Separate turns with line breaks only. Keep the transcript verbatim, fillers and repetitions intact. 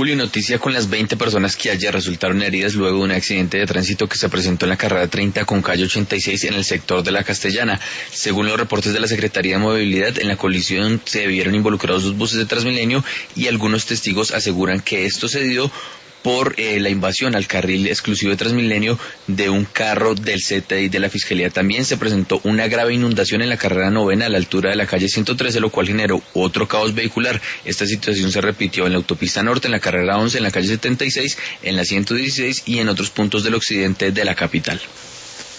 Julio, noticia con las veinte personas que ayer resultaron heridas luego de un accidente de tránsito que se presentó en la carrera treinta con calle ochenta y seis en el sector de La Castellana. Según los reportes de la Secretaría de Movilidad, en la colisión se vieron involucrados dos buses de Transmilenio y algunos testigos aseguran que esto se dio por eh, la invasión al carril exclusivo de Transmilenio de un carro del C T I de la Fiscalía. También se presentó una grave inundación en la carrera novena a la altura de la calle ciento trece, lo cual generó otro caos vehicular. Esta situación se repitió en la autopista norte, en la carrera once, en la calle setenta y seis, en la ciento dieciséis y en otros puntos del occidente de la capital.